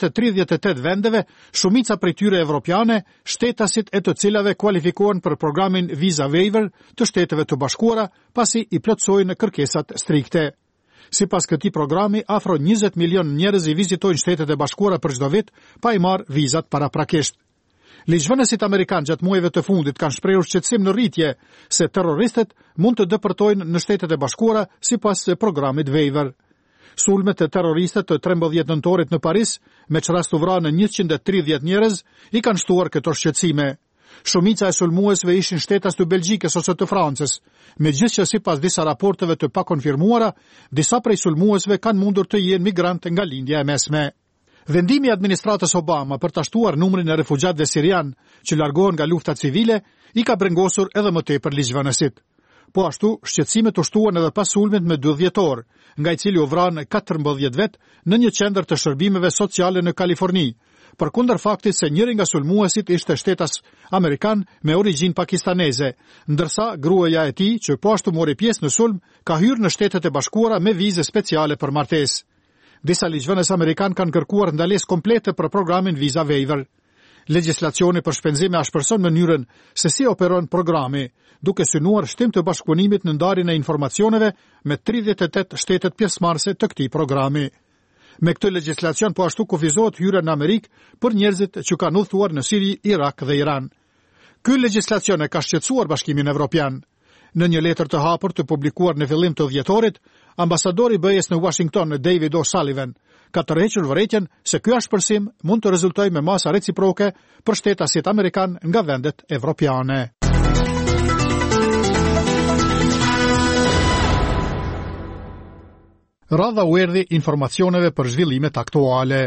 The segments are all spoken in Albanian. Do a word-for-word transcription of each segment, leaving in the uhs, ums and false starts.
të tridhjetë e tetë vendeve, shumica prej tyre evropiane, shtetasit e të cilave kualifikohen për programin Visa Waiver të Shteteve të Bashkuara, pasi i plotësojnë kërkesat strikte. Sipas këtij programi, afro njëzet milion njerëz i vizitojnë Shtetet e Bashkuara për çdo vit, pa i marrë vizat paraprakisht. Ligjvënësit amerikanë gjatë muajve të fundit kanë shprehur shqetësim në rritje se terroristët mund të depërtojnë në Shtetet e Bashkuara sipas programit Waiver. Sulmet e terroristët të trembëdhjetë nëntorit në Paris, me që rastu vrarë në njëqind e tridhjetë njerëz, i kanë shtuar këto shqetësime. Shumica e sulmuesve ishin shtetas të Belgjikës ose të Francës, megjithëse sipas disa raporteve të pakonfirmuara, disa prej sulmuesve kanë mundur të jenë migrantë nga lindja e mesme. Vendimi i administratës Obama për ta shtuar numrin e refugjatëve sirian që largohen nga lufta civile i ka brengosur edhe më tepër ligjvënësit. Po ashtu, shqetësimet u shtuan edhe pas sulmit me dy dhjetor, nga i cili u vranë katërmbëdhjetë vet në një qendër të shërbimeve sociale në Kaliforni, përkundër faktit se njëri nga sulmuesit ishte shtetas amerikan me origjinë pakistaneze, ndërsa gruaja e tij, që po ashtu mori pjesë në sulm, ka hyrë në Shtetet e Bashkuara me vizë speciale për martesë. Disa ligjvënës amerikan kanë kërkuar ndalesë komplete për programin Visa Waiver. Legjislacioni për shpenzime ashpërson mënyrën se si operon programi, duke synuar shtim të bashkëpunimit në ndarjen e informacioneve me tridhjetë e tetë shtetet pjesëmarrëse të këtij programi. Me këtë legjislacion po ashtu kufizohet hyrja në Amerikë për njerëzit që kanë udhëtuar në Siri, Irak dhe Iran. Ky legjislacion e ka shqetësuar Bashkimin Evropian. Në një letër të hapur të publikuar në fillim të dhjetorit, ambasadori B E S në Washington, David O'Sullivan, ka tërhequr vërejtjen se ky ashpërsim mund të rezultojë me masa reciproke për shtetasit amerikan nga vendet evropiane. Radha u erdhi informacioneve për zhvillimet aktuale.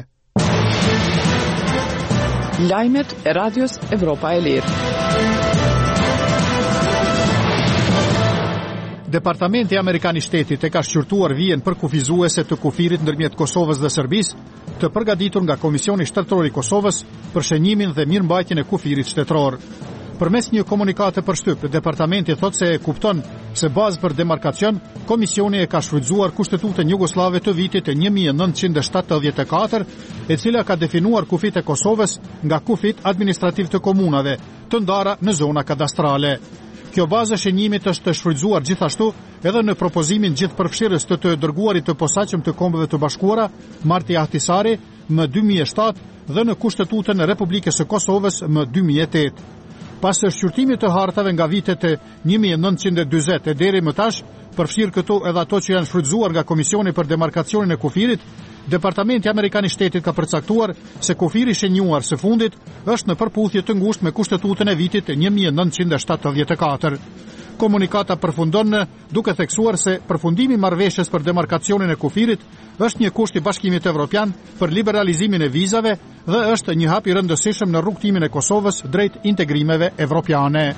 Lajmet e Radios Evropa e Lirë. Departamenti Amerikan i Shtetit e ka shqyrtuar vijen për kufizuese të kufirit ndërmjet Kosovës dhe Serbisë, të përgatitur nga Komisioni Shtetëror i Kosovës për shënjimin dhe mirëmbajtjen e kufirit shtetëror. Përmes një komunikate për shtyp, departamenti thotë se e kupton se bazë për demarkacion, komisioni e ka shfrytzuar Kushtetutën Jugoslave të vitit e një mijë e nëntëqind e shtatëdhjetë e katër, e cila ka definuar kufit e Kosovës nga kufit administrativ të komunave, të ndara në zona kadastrale. Kjo bazë shënjimit është të shfrytzuar gjithashtu edhe në propozimin gjithëpërfshirës të të dërguarit të posaçëm të Kombeve të Bashkuara, Marti Ahtisari, më dy mijë e shtatë dhe në Kushtetutën e Republikës së Kosovës më dy mijë e tetë. Pas shqyrtimit të hartave nga vitet e një mijë e nëntëqind e dyzet e deri më tash, përfshirë këtu edhe ato që janë shfrytzuar nga Komisioni për demarkacionin e kufirit, Departamenti Amerikan i Shtetit ka përcaktuar se kufiri shenjuar së fundit është në përputhje të ngushtë me Kushtetutën e vitit një mijë e nëntëqind e shtatëdhjetë e katër. Komunikata përfundon duke theksuar se përfundimi i marrëveshjes për demarkacionin e kufirit është një kusht i Bashkimit Evropian për liberalizimin e vizave dhe është një hap i rëndësishëm në rrugtimin e Kosovës drejt integrimeve evropiane.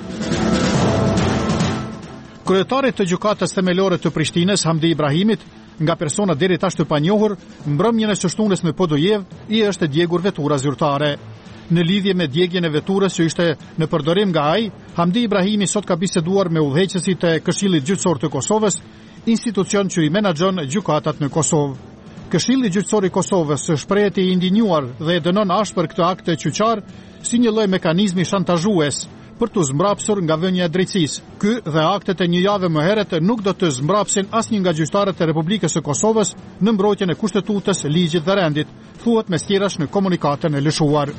Kryetari të gjykatës themelore të Prishtinës, Hamdi Ibrahimit, nga persona deri tash të panjohur, mbrëmjen e së shtunës në Podojev i është djegur vetura zyrtare. Në lidhje me djegjen e veturës që ishte në përdorim nga ai, Hamdi Ibrahimi sot ka biseduar me udhëheqësit e Këshillit Gjyqësor të Kosovës, institucion që i menaxhon gjykatat në Kosovë. Këshilli Gjyqësor i Kosovës shprehet i indinjuar dhe e dënon ashpër këtë akt të kyçar si një lloj mekanizmi shantazhues për të zmbrapsur nga vënia e drejtësisë. Ky dhe aktet e një jave më herët nuk do të zmbrapsin asnjë nga gjyqtarët e Republikës së Kosovës në mbrojtjen e Kushtetutës, ligjit dhe rendit, thuhet mes tjerash në komunikatën e lëshuar.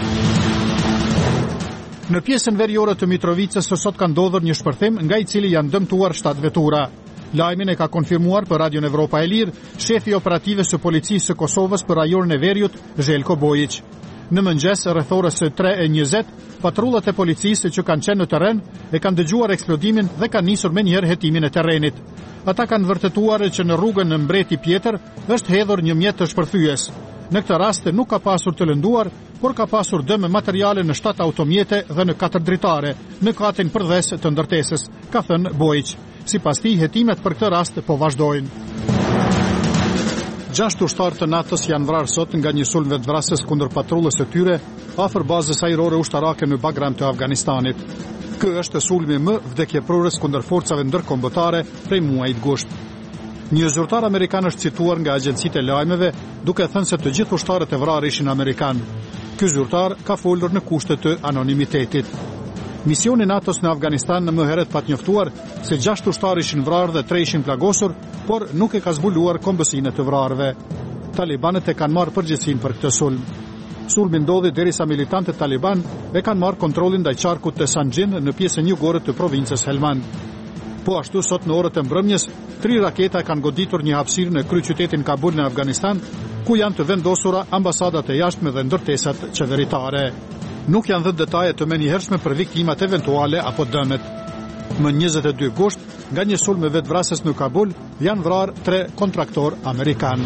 Në pjesën veriore të Mitrovicës sot ka ndodhur një shpërthim nga i cili janë dëmtuar shtatë vetura. Lajmin e ka konfirmuar për Radion Evropa e Lirë shefi operative së policisë së Kosovës për rajonin e Veriut, Željko Bojić. Në mëngjes rreth orës tre e njëzet, patrullat e policisë që kanë qenë në terren e kanë dëgjuar eksplodimin dhe kanë nisur menjëherë hetimin e terrenit. Ata kanë vërtetuar që në rrugën në Mbreti Pjetër është hedhur një mjet të shpërthyes. Në këtë rast nuk ka pasur të lënduar, por ka pasur dëm materiale në shtatë automjete dhe në katër dritare, në katin përdes të ndërtesës, ka thënë Bojić. Sipas tij, hetimet për këtë rast po vazhdojnë. Gjashtë ushtarë të natës janë vrarë sot nga një sulm vetvrasës kundër patrullës së tyre afër bazës ajrore ushtarake në Bagram të Afganistanit. Ky është sulmi më vdekjeprurës kundër forcave ndërkombëtare prej muajit gusht. Një zyrtar amerikan është cituar nga agjencitë e lajmeve duke thënë se të gjithë ushtarët e vrarë ishin amerikan. Ky zyrtar ka folur në kushte të anonimitetit. Misioni NATO-s në Afganistan në më herët pat njoftuar se gjashtë ushtarë ishin vrarë dhe tre ishin plagosur, por nuk e ka zbuluar kombësinë të vrarëve. Talibanët e kanë marrë përgjegjësinë për këtë sulm. Sulmi ndodhi derisa militantët Taliban e kanë marrë kontrollin ndaj qarkut të Sanjin në pjesën jugore të provincës Helmand. Po ashtu sot në orët e mbrëmjes, tri raketa kanë goditur një hapësirë në kryeqytetin Kabul në Afganistan, ku janë të vendosura ambasadat e jashtme dhe ndërtesat qeveritare. Nuk janë dhënë detaje të menjëhershme për viktimat eventuale apo dëmet. Më njëzet e dy gusht, nga një sulm me vetvrasës në Kabul, janë vrarë tre kontraktor amerikan.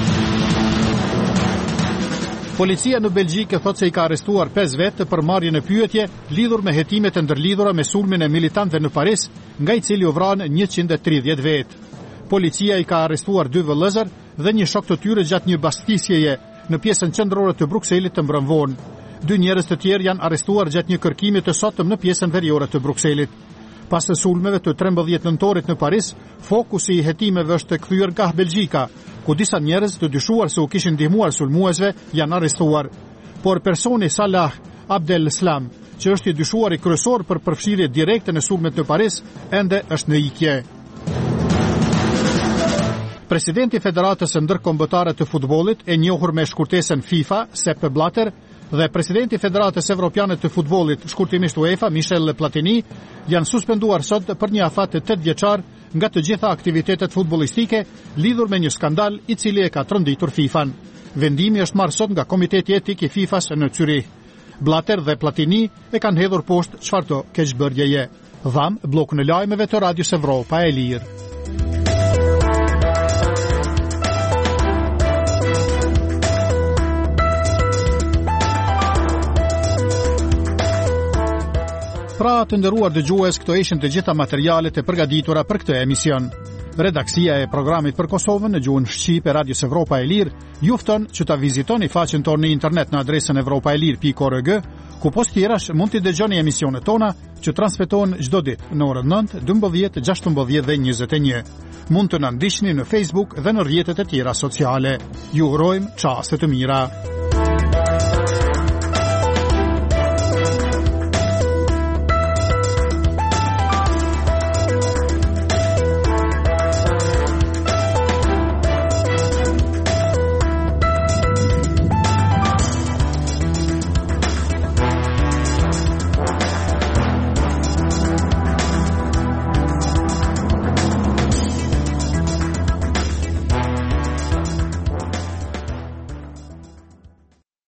Policia në Belgjikë thotë se i ka arrestuar pesë vetë për marrjen e pyetje lidhur me hetimet e ndërlidhura me sulmin e militantëve në Paris, nga i cili u vranë njëqind e tridhjetë vetë. Policia i ka arrestuar dy vëllezër dhe një shok të tyre gjatë një bastësjeje në pjesën qendrore të Brukselit të mbrëmvonë. Dy njerëz të tjerë janë arrestuar gjatë një kërkimi të sotëm në pjesën veriore të Brukselit. Pas së sulmeve të trembëdhjetë nëntorit në Paris, fokusi i hetimeve është kthyer nga Belgjika, ku disa njerëz të dyshuar se u kishin ndihmuar sulmuesve janë arrestuar. Por personi Salah Abdel Islam, që është i dyshuar i kryesor për përfshirje direkte në sulmet në Paris, ende është në ikje. Presidenti i Federatës së Ndërkombëtare të Futbollit, e njohur me shkurtesën FIFA, Sepp Blatter, dhe presidenti i Federatës Evropiane të Futbollit, shkurtimisht UEFA, Michel Platini, janë suspenduar sot për një afat të tetë vjeçar nga të gjitha aktivitetet futbollistike lidhur me një skandal i cili e ka trondëtur FIFA-n. Vendimi është marrë sot nga Komiteti Etik i FIFA-s në Zyrich. Blatter dhe Platini e kanë hedhur poshtë çfarëdo keqbërjeje. Dham blokun e lajmeve të Radios Evropa e Lirë. Pra të nderuar dëgjues, këto ishin të gjitha materialet e përgatitura për këtë emision. Redaksia e programit për Kosovën në gjuhën shqipe Radios Evropa e Lirë ju fton që ta vizitoni faqen tonë në internet në adresën evropaelir pikë org, ku post tjerash mund të dëgjoni emisionet tona që transmetohen çdo ditë në orën nëntë, dymbëdhjetë, gjashtëmbëdhjetë dhe njëzet e një. Mund të na ndiqni në Facebook dhe në rrjetet e tjera sociale. Ju urojmë çaste të mira.